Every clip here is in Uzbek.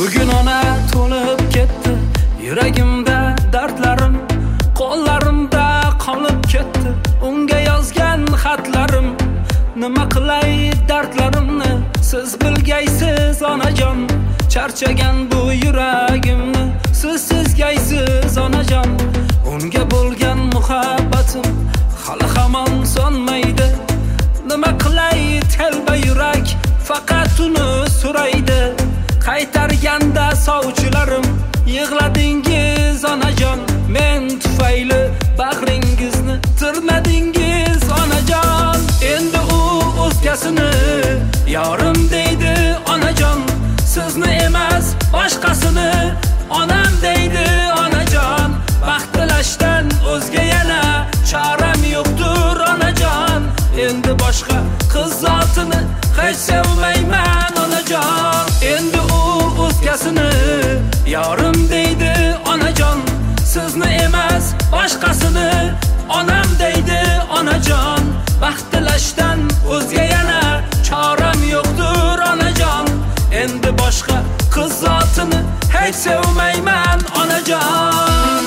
Bugun ona to'lib ketdi yuragimda dardlarim, qo'llarimda qolib ketdi unga yozgan xatlarim. Nima qilay dardlarimni siz bilgaysiz onajon, charchagan bu yuragimni siz sezgaysiz onajon. Unga bo'lgan muhabbatim hali hamon sonmaydi. Nima qilay telba yurak faqat uni so'raydi. Qaytarganda sovchilarim yig'ladingiz onajon, men tufayli bag'ringizni tirnadingiz onajon. Endi u o'zgasini yorim deydi onajon, sizni emas boshqasini onam deydi onajon. Baxt tilashdan o'zga yana choram yo'qdir onajon. Endi boshqa qiz zotini hech sevmayman onajon. Endi u o'zgasini yorim deydi onajon, sizni emas boshqasini onam deydi onajon. Baxt tilashdan o'zga yana choram yo'qdir onajon. Endi boshqa qiz zotini hech sevmayman onajon.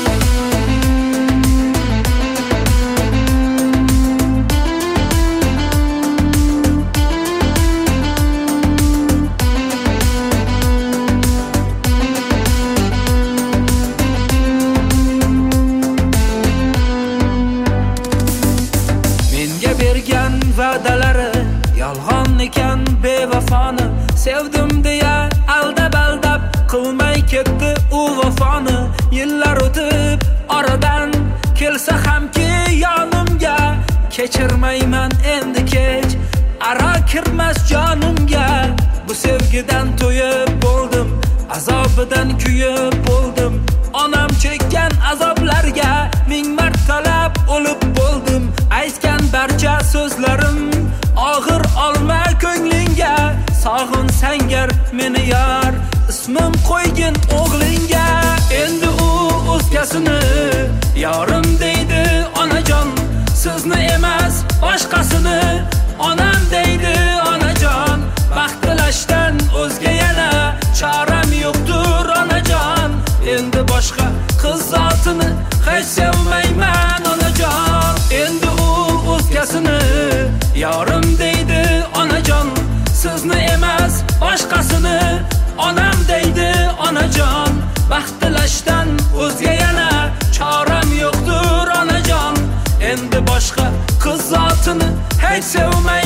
Bergan va'dalari yolg'on ekan bevafoni, sevdim deya aldab qilmay ketdi u vafoni. Yillar o'tib oradan kelsa hamki yonimga, kechirmayman endi kech aro kirmas jonimga. Bu sevgidan to'yib bo'ldim, azobidan kuyib bo'ldim. Onam chekkan azoblarga ming martalab o'lib bo'ldim. Aytgan barcha so'zlarim og'ir olma ko'nglingga. Sog'in sangar meni yor, ismim qo'ygin o'g'lingga. Endi u o'zgasini yorim deydi onajon, sizni emas boshqasini onam deydi onajon. Baxt tilashdan o'zga yana choram yo'qdir onajon. Endi boshqa qiz zotini hech sevmayman onajon. Endi u o'zgasini yorim deydi onajon, sizni emas boshqasini onam deydi onajon. Baxt tilashdan o'zga yana choram yo'qdir onajon. Endi boshqa qiz zotini hech sevmayman